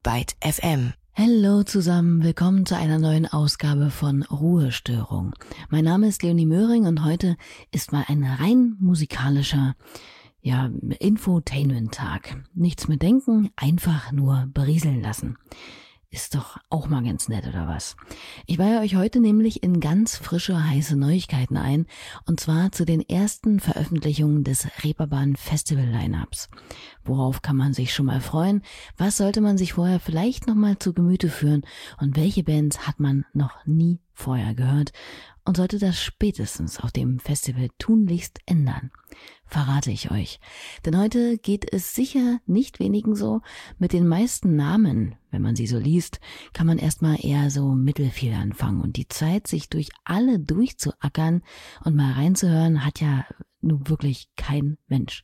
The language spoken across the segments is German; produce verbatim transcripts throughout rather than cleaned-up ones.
Byte F M. Hallo zusammen, willkommen zu einer neuen Ausgabe von Ruhestörung. Mein Name ist Leonie Möhring und heute ist mal ein rein musikalischer, ja, Infotainment-Tag. Nichts mit denken, einfach nur berieseln lassen. Ist doch auch mal ganz nett, oder was? Ich weihe euch heute nämlich in ganz frische, heiße Neuigkeiten ein, und zwar zu den ersten Veröffentlichungen des Reeperbahn Festival-Lineups. Worauf kann man sich schon mal freuen? Was sollte man sich vorher vielleicht noch mal zu Gemüte führen? Und welche Bands hat man noch nie vorher gehört? Und sollte das spätestens auf dem Festival tunlichst ändern? Verrate ich euch. Denn heute geht es sicher nicht wenigen so. Mit den meisten Namen, wenn man sie so liest, kann man erstmal eher so mittelfiel anfangen. Und die Zeit, sich durch alle durchzuackern und mal reinzuhören, hat ja nun wirklich kein Mensch.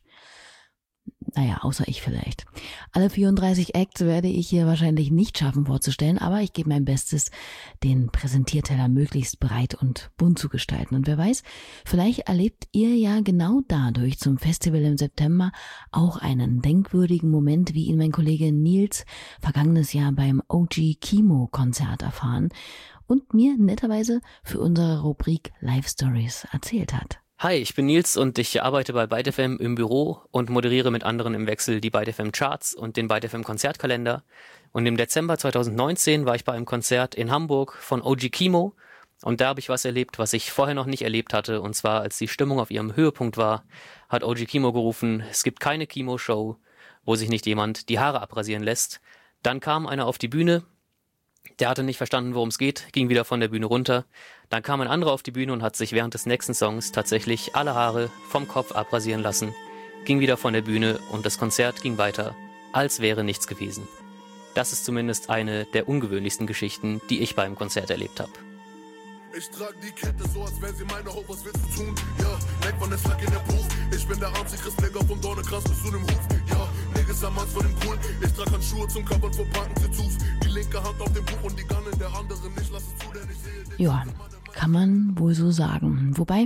Naja, außer ich vielleicht. Alle vierunddreißig Acts werde ich hier wahrscheinlich nicht schaffen vorzustellen, aber ich gebe mein Bestes, den Präsentierteller möglichst breit und bunt zu gestalten. Und wer weiß, vielleicht erlebt ihr ja genau dadurch zum Festival im September auch einen denkwürdigen Moment, wie ihn mein Kollege Nils vergangenes Jahr beim O G Kimo Konzert erfahren und mir netterweise für unsere Rubrik Live Stories erzählt hat. Hi, ich bin Nils und ich arbeite bei Byte F M im Büro und moderiere mit anderen im Wechsel die Byte F M Charts und den Byte F M Konzertkalender. Und im Dezember zweitausendneunzehn war ich bei einem Konzert in Hamburg von O G Kimo und da habe ich was erlebt, was ich vorher noch nicht erlebt hatte. Und zwar, als die Stimmung auf ihrem Höhepunkt war, hat O G Kimo gerufen, es gibt keine Kimo-Show, wo sich nicht jemand die Haare abrasieren lässt. Dann kam einer auf die Bühne. Der hatte nicht verstanden, worum es geht, ging wieder von der Bühne runter. Dann kam ein anderer auf die Bühne und hat sich während des nächsten Songs tatsächlich alle Haare vom Kopf abrasieren lassen, ging wieder von der Bühne und das Konzert ging weiter, als wäre nichts gewesen. Das ist zumindest eine der ungewöhnlichsten Geschichten, die ich beim Konzert erlebt habe. Ich trag die Kette so, als wäre sie meine Hope, was willst du tun? Ja, neck von der Slack in der Puff. Ich bin der Antichrist, Nigger vom Dornekranz bis zu dem Huf. Ja, Niggas am Mann von dem Pool. Ich trag Handschuhe zum Kappern vor Parken zu Zus. Die linke Hand auf dem Buch und die Gun in der anderen. Ich lass es zu, denn ich sehe... Ja, kann man wohl so sagen. Wobei,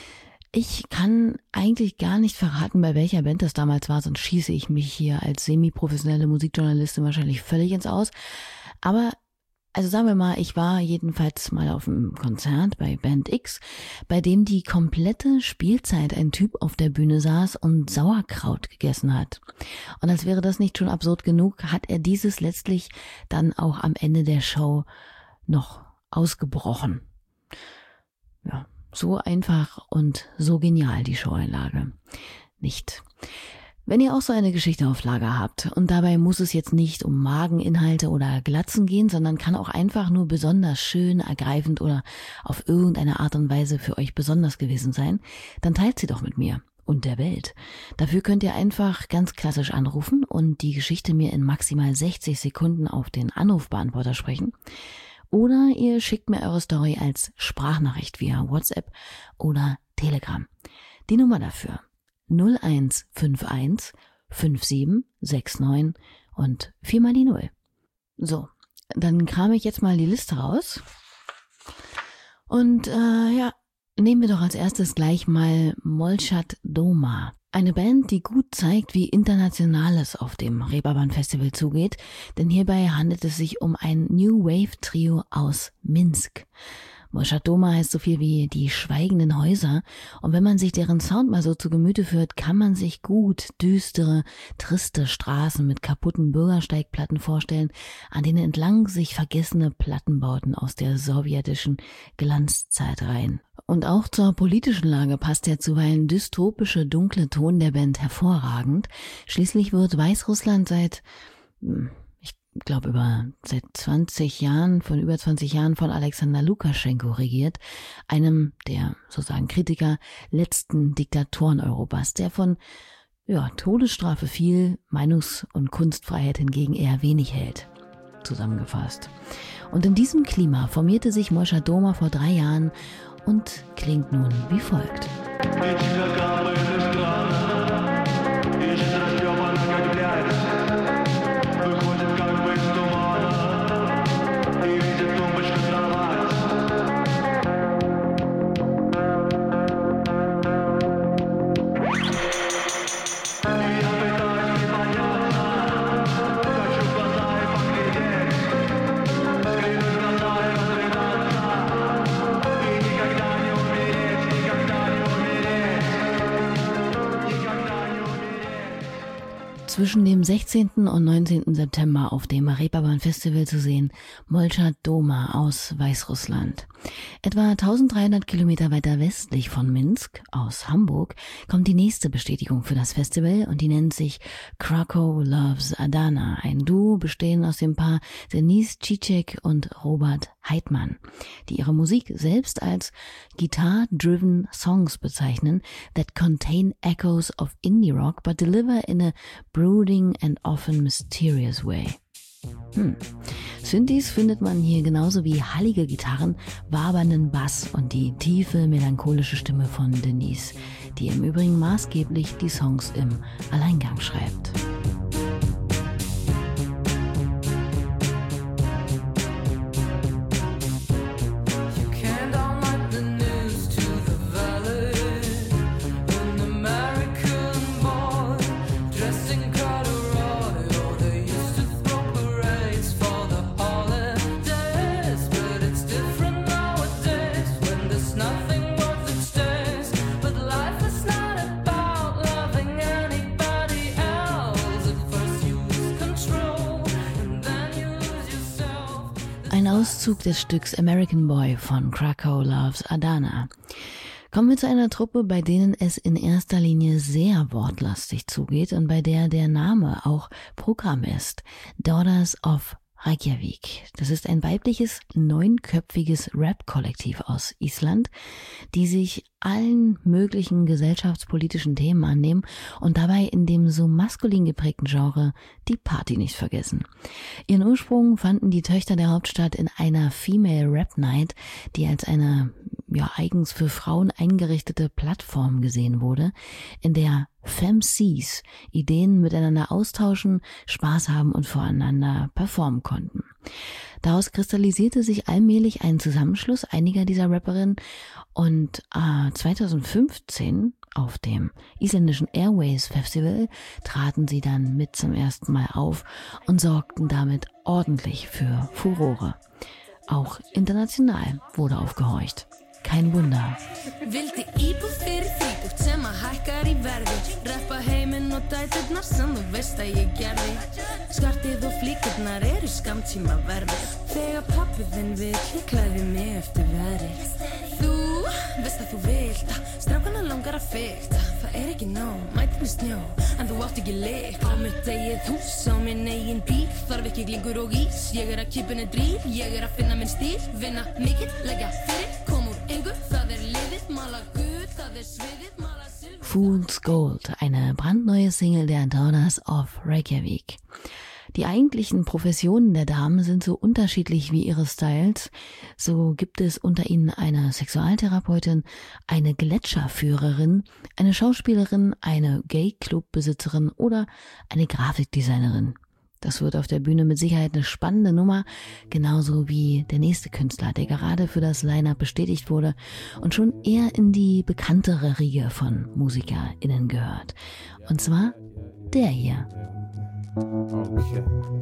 ich kann eigentlich gar nicht verraten, bei welcher Band das damals war, sonst schieße ich mich hier als semi-professionelle Musikjournalistin wahrscheinlich völlig ins Aus. Aber also sagen wir mal, ich war jedenfalls mal auf einem Konzert bei Band X, bei dem die komplette Spielzeit ein Typ auf der Bühne saß und Sauerkraut gegessen hat. Und als wäre das nicht schon absurd genug, hat er dieses letztlich dann auch am Ende der Show noch ausgebrochen. Ja, so einfach und so genial die Showeinlage. Nicht. Wenn ihr auch so eine Geschichte auf Lager habt, und dabei muss es jetzt nicht um Mageninhalte oder Glatzen gehen, sondern kann auch einfach nur besonders schön, ergreifend oder auf irgendeine Art und Weise für euch besonders gewesen sein, dann teilt sie doch mit mir und der Welt. Dafür könnt ihr einfach ganz klassisch anrufen und die Geschichte mir in maximal sechzig Sekunden auf den Anrufbeantworter sprechen. Oder ihr schickt mir eure Story als Sprachnachricht via WhatsApp oder Telegram. Die Nummer dafür null eins fünf eins fünf sieben sechs neun und viermal die Null. So, dann krame ich jetzt mal die Liste raus. Und äh, ja, nehmen wir doch als erstes gleich mal Molchat Doma. Eine Band, die gut zeigt, wie international es auf dem Reeperbahn Festival zugeht, denn hierbei handelt es sich um ein New Wave Trio aus Minsk. Molchat Doma heißt so viel wie die schweigenden Häuser, und wenn man sich deren Sound mal so zu Gemüte führt, kann man sich gut düstere, triste Straßen mit kaputten Bürgersteigplatten vorstellen, an denen entlang sich vergessene Plattenbauten aus der sowjetischen Glanzzeit reihen. Und auch zur politischen Lage passt der zuweilen dystopische, dunkle Ton der Band hervorragend. Schließlich wird Weißrussland seit... ich glaube über seit zwanzig Jahren, von über zwanzig Jahren von Alexander Lukaschenko regiert, einem der, so sagen Kritiker, letzten Diktatoren Europas, der von ja, Todesstrafe viel, Meinungs- und Kunstfreiheit hingegen eher wenig hält. Zusammengefasst. Und in diesem Klima formierte sich Molchat Doma vor drei Jahren und klingt nun wie folgt. zwischen dem sechzehnten und neunzehnten September auf dem Reeperbahn Festival zu sehen, Molchat Doma aus Weißrussland. Etwa eintausenddreihundert Kilometer weiter westlich von Minsk, aus Hamburg, kommt die nächste Bestätigung für das Festival und die nennt sich Krakow Loves Adana, ein Duo bestehend aus dem Paar Denise Cicek und Robert Heidmann, die ihre Musik selbst als Guitar-driven Songs bezeichnen that contain echoes of indie rock but deliver in a brooding and often mysterious way. Hm. Synthes findet man hier genauso wie hallige Gitarren, wabernden Bass und die tiefe, melancholische Stimme von Denise, die im Übrigen maßgeblich die Songs im Alleingang schreibt. Ein Auszug des Stücks American Boy von Krakow Loves Adana. Kommen wir zu einer Truppe, bei denen es in erster Linie sehr wortlastig zugeht und bei der der Name auch Programm ist. Daughters of Reykjavik. Das ist ein weibliches, neunköpfiges Rap-Kollektiv aus Island, die sich allen möglichen gesellschaftspolitischen Themen annehmen und dabei in dem so maskulin geprägten Genre die Party nicht vergessen. Ihren Ursprung fanden die Töchter der Hauptstadt in einer Female Rap Night, die als eine ja eigens für Frauen eingerichtete Plattform gesehen wurde, in der Femcees Ideen miteinander austauschen, Spaß haben und voreinander performen konnten. Daraus kristallisierte sich allmählich ein Zusammenschluss einiger dieser Rapperinnen und äh, zweitausendfünfzehn auf dem isländischen Airways Festival traten sie dann mit zum ersten Mal auf und sorgten damit ordentlich für Furore. Auch international wurde aufgehorcht. Kein Wunder. Vildi íbúð fyrir þrítugt sem að hækkar í verði. Rappa heiminn og dæturnar sem þú veist að ég gerði. Skartið og flíkurnar eru skammtíma verði. Þegar pabbi þinn vill, ég klæði mig eftir veðri. Þú veist að þú vilt að strákana langar að fykta. Það er ekki nóg, mætir með snjó, en þú átt ekki lykt. Á mitt eigið hús, á minn eigin bíl. Þarf ekki glingur og ís, ég er að kipuna dríl. Ég er að finna minn stíl, vinna mikið, leggja fyrir. Fool's Gold, eine brandneue Single der Daughters of Reykjavik. Die eigentlichen Professionen der Damen sind so unterschiedlich wie ihre Styles. So gibt es unter ihnen eine Sexualtherapeutin, eine Gletscherführerin, eine Schauspielerin, eine Gay-Club-Besitzerin oder eine Grafikdesignerin. Das wird auf der Bühne mit Sicherheit eine spannende Nummer, genauso wie der nächste Künstler, der gerade für das Line-Up bestätigt wurde und schon eher in die bekanntere Riege von MusikerInnen gehört. Und zwar der hier. Okay.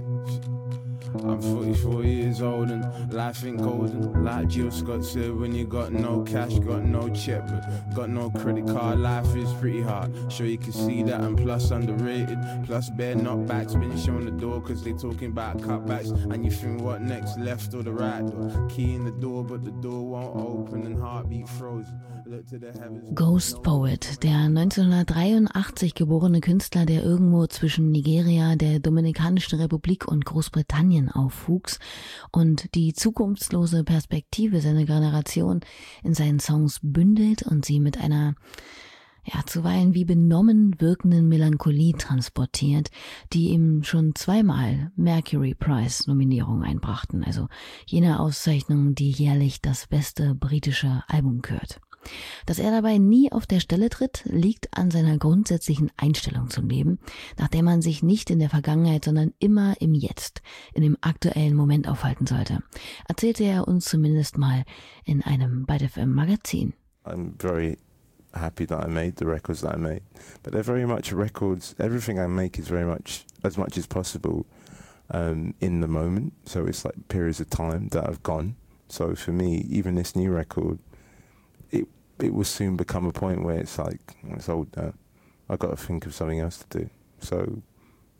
I'm forty-four years old and life ain't golden. Like Jill Scott said, when you got no cash, got no check, but got no credit card, life is pretty hard. Sure you can see that, and plus underrated. Plus bare knockbacks, been shown the door cause they talking about cutbacks. And you think what next, left or the right door? Key in the door but the door won't open and heartbeat frozen. Ghost Poet, der neunzehnhundertdreiundachtzig geborene Künstler, der irgendwo zwischen Nigeria, der Dominikanischen Republik und Großbritannien aufwuchs und die zukunftslose Perspektive seiner Generation in seinen Songs bündelt und sie mit einer ja zuweilen wie benommen wirkenden Melancholie transportiert, die ihm schon zweimal Mercury Prize Nominierungen einbrachten, also jene Auszeichnung, die jährlich das beste britische Album kürt. Dass er dabei nie auf der Stelle tritt, liegt an seiner grundsätzlichen Einstellung zum Leben, nach der man sich nicht in der Vergangenheit, sondern immer im Jetzt, in dem aktuellen Moment aufhalten sollte, erzählte er uns zumindest mal in einem Byte F M Magazin. I'm very happy that I made the records that I made, but they're very much records, everything I make is very much, as much as possible, um, in the moment, so it's like periods of time that I've gone. So for me, even this new record, It it will soon become a point where it's like, it's old now. I've got to think of something else to do. So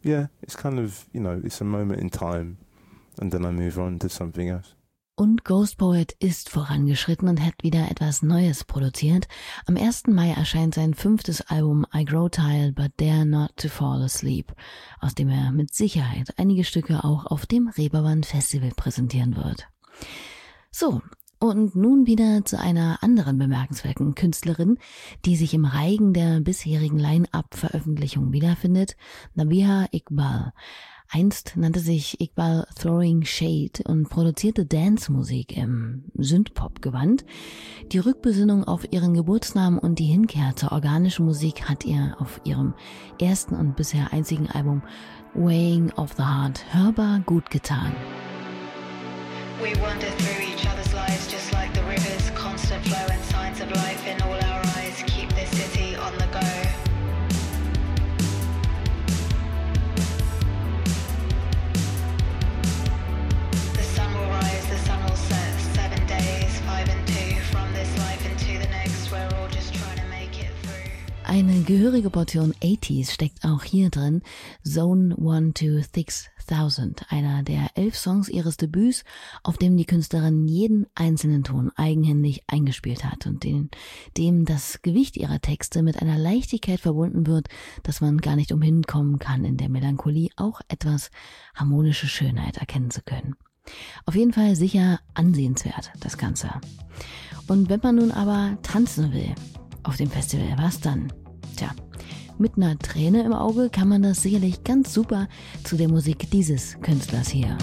yeah, it's kind of, you know, it's a moment in time and then I move on to something else. Und Ghost Poet ist vorangeschritten und hat wieder etwas Neues produziert. Am ersten Mai erscheint sein fünftes Album I Grow Tired But Dare Not to Fall Asleep, aus dem er mit Sicherheit einige Stücke auch auf dem Reeperbahn Festival präsentieren wird. So, und nun wieder zu einer anderen bemerkenswerten Künstlerin, die sich im Reigen der bisherigen Line-Up-Veröffentlichung wiederfindet, Nabiha Iqbal. Einst nannte sich Iqbal Throwing Shade und produzierte Dance-Musik im Synthpop-Gewand. Die Rückbesinnung auf ihren Geburtsnamen und die Hinkehr zur organischen Musik hat ihr auf ihrem ersten und bisher einzigen Album Weighing of the Heart hörbar gut getan. We wander through each other's lives just like the rivers, constant flow and signs of life in all our eyes. Keep this city on the go. Eine gehörige Portion achtziger steckt auch hier drin. Zone one two six thousand, einer der elf Songs ihres Debüts, auf dem die Künstlerin jeden einzelnen Ton eigenhändig eingespielt hat und in dem das Gewicht ihrer Texte mit einer Leichtigkeit verbunden wird, dass man gar nicht umhin kommen kann, in der Melancholie auch etwas harmonische Schönheit erkennen zu können. Auf jeden Fall sicher ansehenswert, das Ganze. Und wenn man nun aber tanzen will auf dem Festival, was dann? Tja, mit einer Träne im Auge kann man das sicherlich ganz super zu der Musik dieses Künstlers hier.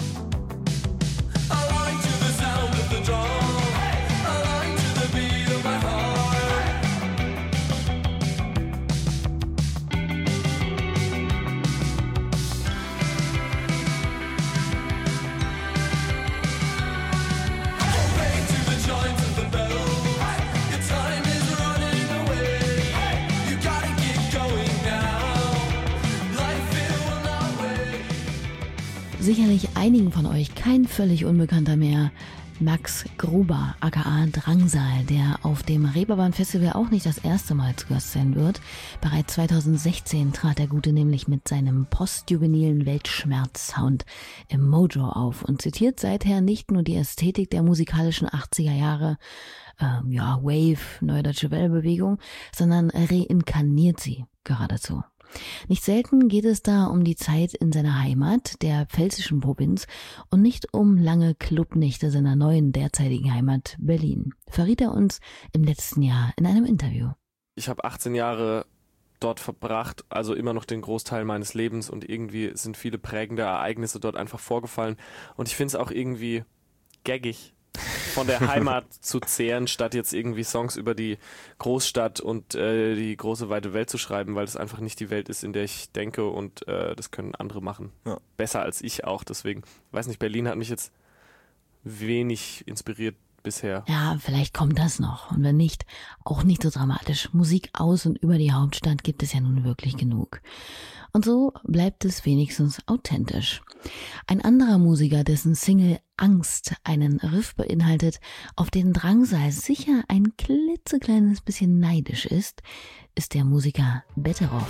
Sicherlich einigen von euch kein völlig Unbekannter mehr, Max Gruber, aka Drangsal, der auf dem Reeperbahn Festival auch nicht das erste Mal zu Gast sein wird. Bereits zweitausendsechzehn trat der Gute nämlich mit seinem postjuvenilen Weltschmerz-Sound im Mojo auf und zitiert seither nicht nur die Ästhetik der musikalischen achtziger Jahre, ähm, ja, Wave, Neue Deutsche Welle-Bewegung, sondern reinkarniert sie geradezu. Nicht selten geht es da um die Zeit in seiner Heimat, der pfälzischen Provinz, und nicht um lange Clubnächte seiner neuen derzeitigen Heimat Berlin, verriet er uns im letzten Jahr in einem Interview. Ich habe achtzehn Jahre dort verbracht, also immer noch den Großteil meines Lebens, und irgendwie sind viele prägende Ereignisse dort einfach vorgefallen, und ich finde es auch irgendwie gaggig, von der Heimat zu zehren, statt jetzt irgendwie Songs über die Großstadt und äh, die große weite Welt zu schreiben, weil das einfach nicht die Welt ist, in der ich denke, und äh, das können andere machen. Ja. Besser als ich auch, deswegen, weiß nicht, Berlin hat mich jetzt wenig inspiriert bisher. Ja, vielleicht kommt das noch, und wenn nicht, auch nicht so dramatisch. Musik aus und über die Hauptstadt gibt es ja nun wirklich genug. Und so bleibt es wenigstens authentisch. Ein anderer Musiker, dessen Single Angst einen Riff beinhaltet, auf den Drangsal sicher ein klitzekleines bisschen neidisch ist, ist der Musiker Betteroff.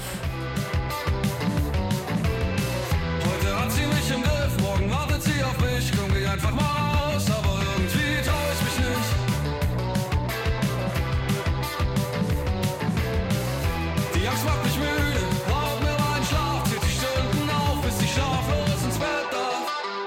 Heute hat sie mich im Griff, morgen wartet sie auf mich, komm, geh einfach mal raus, aber irgendwie trau ich mich nicht. Die Angst macht mich müde, raubt mir meinen Schlaf, zieht die Stunden auf, bis ich schlaflos ins Bett darf.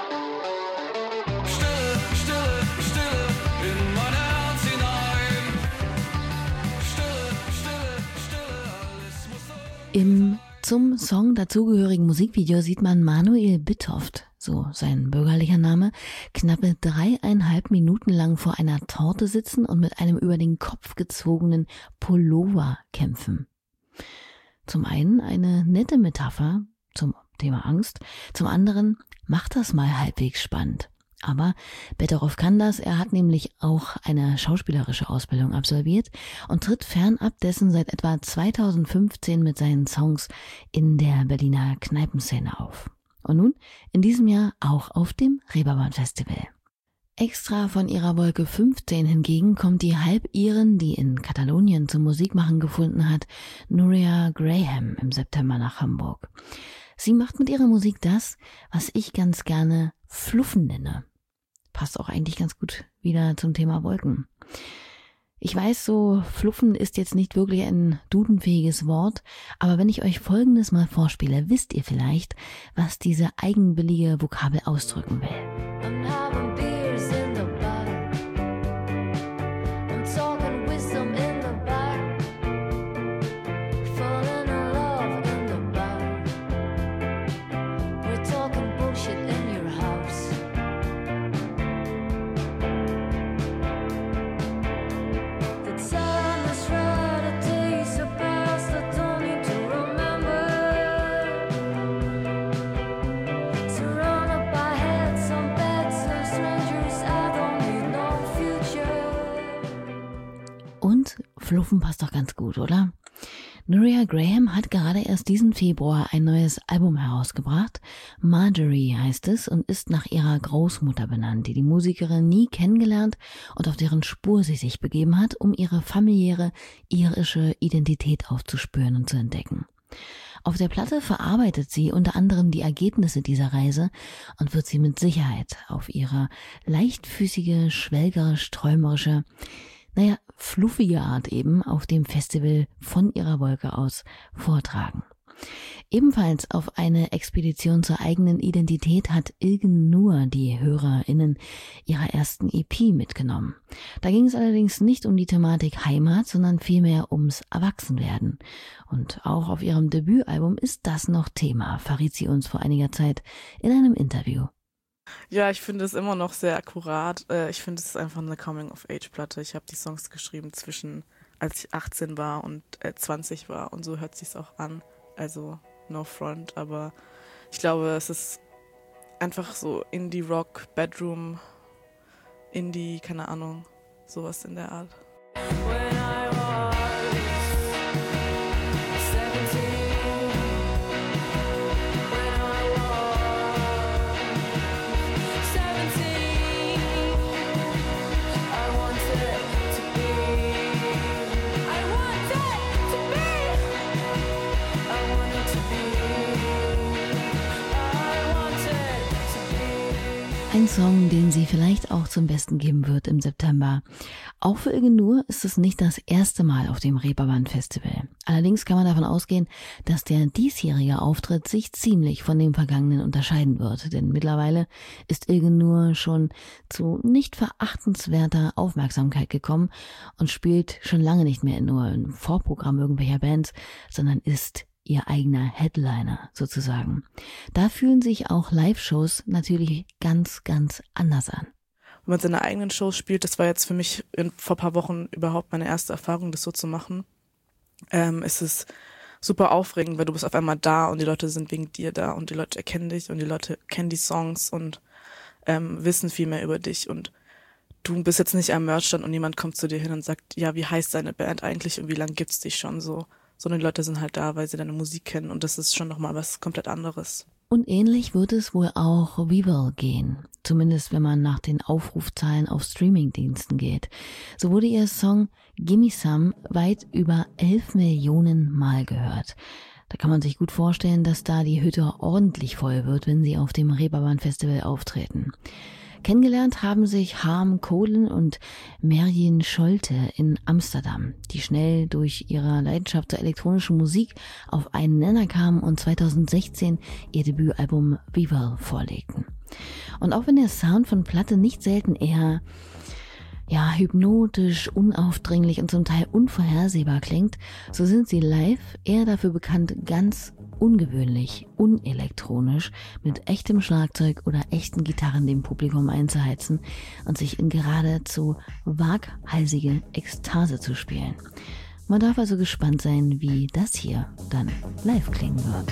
Stille, Stille, Stille, in mein Herz hinein. Stille, Stille, Stille, alles muss so. Im zum Song dazugehörigen Musikvideo sieht man Manuel Bittoft, so sein bürgerlicher Name, knappe dreieinhalb Minuten lang vor einer Torte sitzen und mit einem über den Kopf gezogenen Pullover kämpfen. Zum einen eine nette Metapher zum Thema Angst, zum anderen macht das mal halbwegs spannend. Aber Betteroff kann das, er hat nämlich auch eine schauspielerische Ausbildung absolviert und tritt fernab dessen seit etwa zweitausendfünfzehn mit seinen Songs in der Berliner Kneipenszene auf. Und nun in diesem Jahr auch auf dem Reeperbahn Festival. Extra von ihrer Wolke fünfzehn hingegen kommt die Halbirin, die in Katalonien zum Musikmachen gefunden hat, Núria Graham im September nach Hamburg. Sie macht mit ihrer Musik das, was ich ganz gerne Fluffen nenne. Passt auch eigentlich ganz gut wieder zum Thema Wolken. Ich weiß, so Fluffen ist jetzt nicht wirklich ein dudenfähiges Wort, aber wenn ich euch Folgendes mal vorspiele, wisst ihr vielleicht, was diese eigenwillige Vokabel ausdrücken will. I'm having beers in the bar. I'm talking wisdom in the bar. Falling in love in the bar. We're talking bullshit in your house. The time is right, the days are past, I don't need to remember. Surrounded by heads on beds and strangers, I don't need no future. Und Fluffen passt doch ganz gut, oder? Nuria Graham hat gerade erst diesen Februar ein neues Album herausgebracht. Marjorie heißt es und ist nach ihrer Großmutter benannt, die die Musikerin nie kennengelernt und auf deren Spur sie sich begeben hat, um ihre familiäre irische Identität aufzuspüren und zu entdecken. Auf der Platte verarbeitet sie unter anderem die Ergebnisse dieser Reise und wird sie mit Sicherheit auf ihre leichtfüßige, schwelgerisch-träumerische, naja, fluffige Art eben auf dem Festival von ihrer Wolke aus vortragen. Ebenfalls auf eine Expedition zur eigenen Identität hat Ilgen Nur die HörerInnen ihrer ersten E P mitgenommen. Da ging es allerdings nicht um die Thematik Heimat, sondern vielmehr ums Erwachsenwerden. Und auch auf ihrem Debütalbum ist das noch Thema, verriet sie uns vor einiger Zeit in einem Interview. Ja, ich finde es immer noch sehr akkurat. Äh, Ich finde, es ist einfach eine Coming-of-Age-Platte. Ich habe die Songs geschrieben zwischen, als ich achtzehn war und äh, zwanzig war. Und so hört sich's auch an. Also, no front. Aber ich glaube, es ist einfach so Indie-Rock, Bedroom, Indie, keine Ahnung, sowas in der Art. When I was seventeen, when I was seventeen, I wanted to be, I wanted to be, I wanted to be, I wanted to be. Ein Song, den sie vielleicht auch zum Besten geben wird im September. Auch für Ilgen Nur ist es nicht das erste Mal auf dem Reeperbahn Festival. Allerdings kann man davon ausgehen, dass der diesjährige Auftritt sich ziemlich von dem vergangenen unterscheiden wird. Denn mittlerweile ist Ilgen Nur schon zu nicht verachtenswerter Aufmerksamkeit gekommen und spielt schon lange nicht mehr nur im Vorprogramm irgendwelcher Bands, sondern ist ihr eigener Headliner sozusagen. Da fühlen sich auch Live-Shows natürlich ganz, ganz anders an. Wenn man seine eigenen Shows spielt, das war jetzt für mich in, vor ein paar Wochen überhaupt meine erste Erfahrung, das so zu machen. Ähm, es ist super aufregend, weil du bist auf einmal da und die Leute sind wegen dir da und die Leute erkennen dich und die Leute kennen die Songs und ähm, wissen viel mehr über dich und du bist jetzt nicht am Merchstand und jemand kommt zu dir hin und sagt, ja, wie heißt deine Band eigentlich und wie lange gibt's dich schon so? Sondern die Leute sind halt da, weil sie deine Musik kennen und das ist schon nochmal was komplett anderes. Und ähnlich wird es wohl auch Weevil gehen. Zumindest wenn man nach den Aufrufzahlen auf Streamingdiensten geht. So wurde ihr Song Gimme Some weit über elf Millionen Mal gehört. Da kann man sich gut vorstellen, dass da die Hütte ordentlich voll wird, wenn sie auf dem Reeperbahn Festival auftreten. Kennengelernt haben sich Harm Kohlen und Merjin Scholte in Amsterdam, die schnell durch ihre Leidenschaft zur elektronischen Musik auf einen Nenner kamen und zweitausendsechzehn ihr Debütalbum Weevil vorlegten. Und auch wenn der Sound von Platte nicht selten eher ja, hypnotisch, unaufdringlich und zum Teil unvorhersehbar klingt, so sind sie live eher dafür bekannt, ganz ungewöhnlich, unelektronisch, mit echtem Schlagzeug oder echten Gitarren dem Publikum einzuheizen und sich in geradezu waghalsige Ekstase zu spielen. Man darf also gespannt sein, wie das hier dann live klingen wird.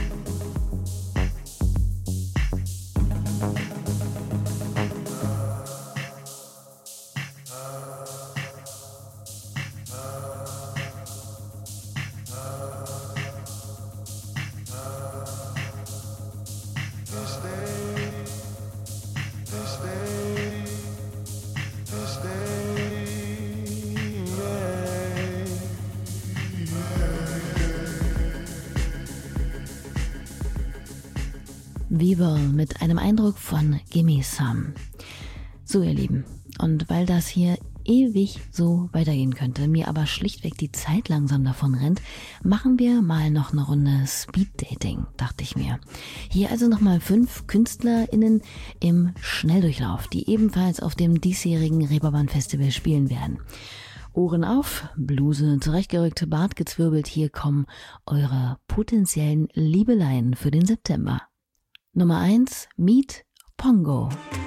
Weaver mit einem Eindruck von Gimme Some. So, ihr Lieben, und weil das hier ewig so weitergehen könnte, mir aber schlichtweg die Zeit langsam davon rennt, machen wir mal noch eine Runde Speeddating, dachte ich mir. Hier also nochmal fünf KünstlerInnen im Schnelldurchlauf, die ebenfalls auf dem diesjährigen Reeperbahn Festival spielen werden. Ohren auf, Bluse zurechtgerückt, Bart gezwirbelt, hier kommen eure potenziellen Liebeleien für den September. Nummer eins, Meet Pongo.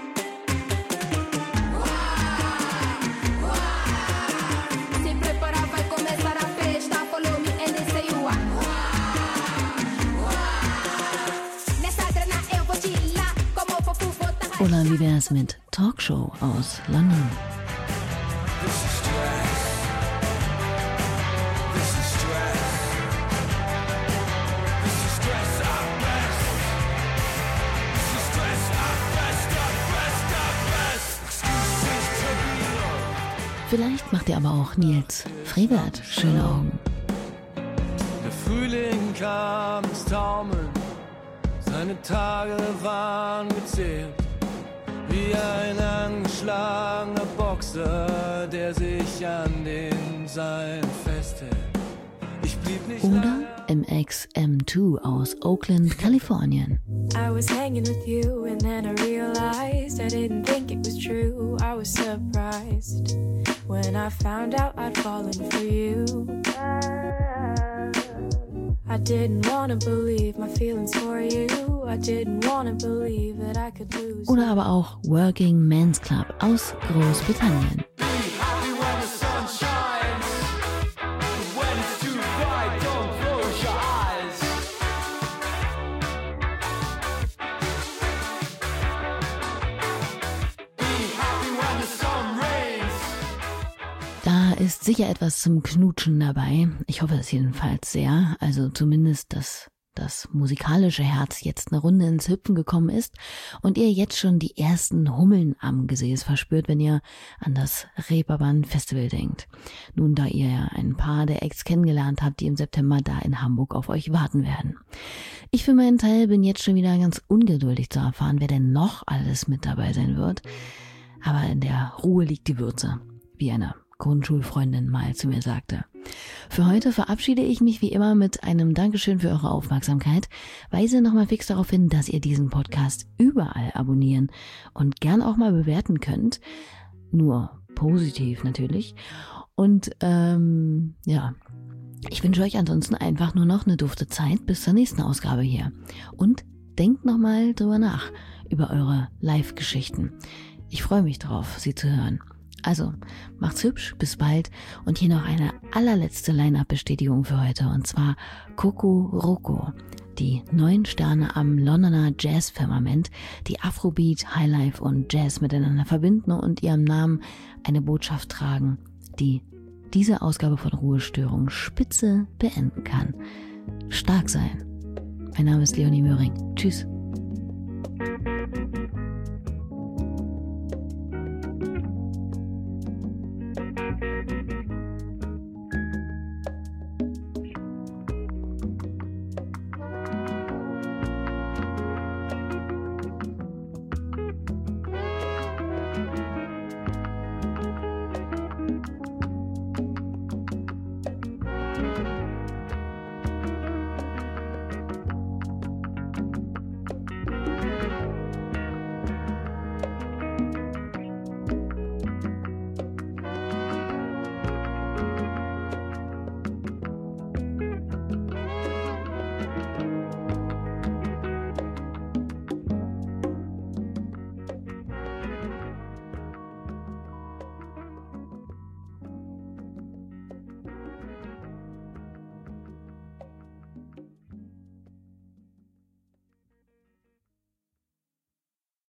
Oder wie wär's mit Talkshow aus London? Vielleicht macht ihr aber auch Nils Frevert schöne Augen. Der Frühling kam ins Taumeln, seine Tage waren gezählt, wie ein angeschlagener Boxer, der sich an den Seilen festhält. Ich blieb nicht Oder M X M zwei aus Oakland, Kalifornien. I was hanging with you and then I realized I didn't think it was true. I was surprised when I found out I'd fallen for you. I didn't wanna believe my feelings for you. I didn't wanna believe that I could lose. Oder aber auch Working Men's Club aus Großbritannien. Da ist sicher etwas zum Knutschen dabei. Ich hoffe es jedenfalls sehr. Also zumindest, dass das musikalische Herz jetzt eine Runde ins Hüpfen gekommen ist und ihr jetzt schon die ersten Hummeln am Gesäß verspürt, wenn ihr an das Reeperbahn Festival denkt. Nun, da ihr ja ein paar der Acts kennengelernt habt, die im September da in Hamburg auf euch warten werden. Ich für meinen Teil bin jetzt schon wieder ganz ungeduldig zu erfahren, wer denn noch alles mit dabei sein wird. Aber in der Ruhe liegt die Würze, wie eine Grundschulfreundin mal zu mir sagte. Für heute verabschiede ich mich wie immer mit einem Dankeschön für eure Aufmerksamkeit. Weise nochmal fix darauf hin, dass ihr diesen Podcast überall abonnieren und gern auch mal bewerten könnt. Nur positiv natürlich. Und ähm, ja, ich wünsche euch ansonsten einfach nur noch eine dufte Zeit bis zur nächsten Ausgabe hier. Und denkt nochmal drüber nach, über eure Live-Geschichten. Ich freue mich drauf, sie zu hören. Also, macht's hübsch, bis bald und hier noch eine allerletzte Line-Up-Bestätigung für heute und zwar Coco Roco, die neun Sterne am Londoner Jazz-Firmament, die Afrobeat, Highlife und Jazz miteinander verbinden und ihrem Namen eine Botschaft tragen, die diese Ausgabe von Ruhestörung spitze beenden kann. Stark sein. Mein Name ist Leonie Möhring. Tschüss.